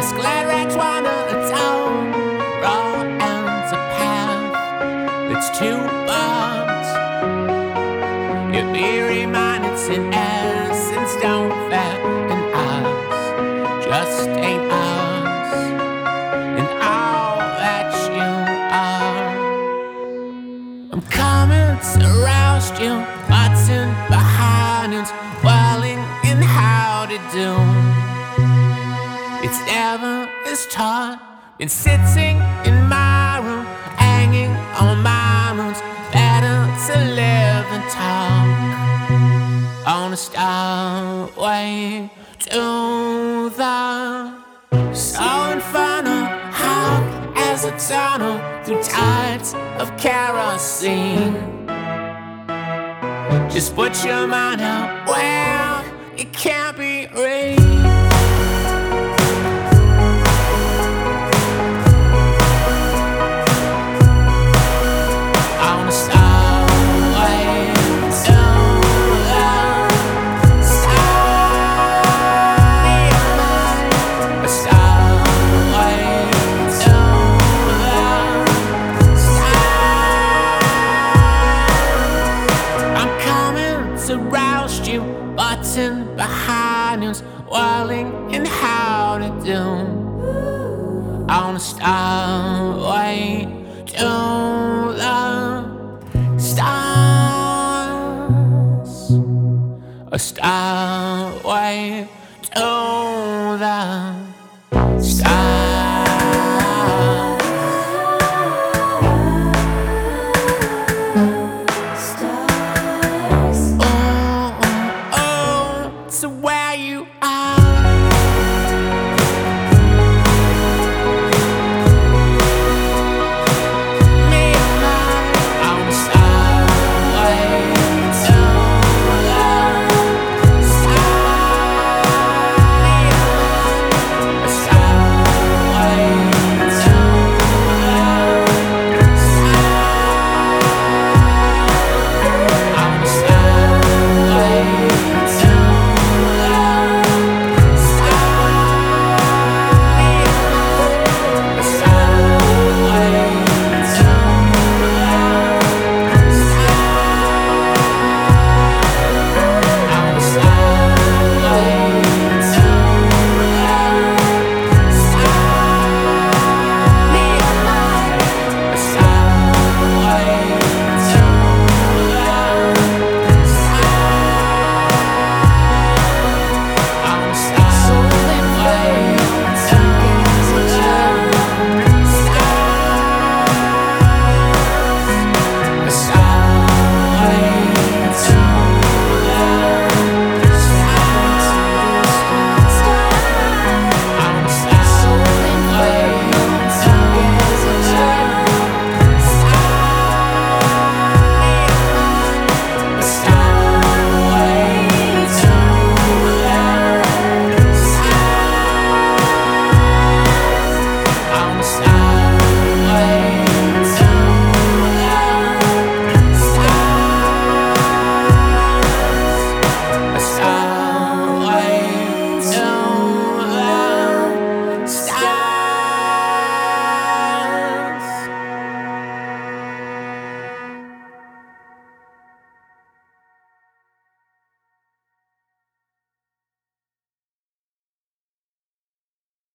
glad rags wander down raw ends a path that's too barbed. You'll be reminded in essence don't fatten us, just ain't us, and all that you are. I'm coming to roust you, button behind us, whirling in how to do. It's never as taught, been sitting in my room, hanging on my moons. Better to live and talk on a starway to the so infernal, hot as a tunnel through tides of kerosene. Just put your mind out where it can't be reached. To roust you, button behind us, whirling in how to do on a starway to the stars, a starway to the stars.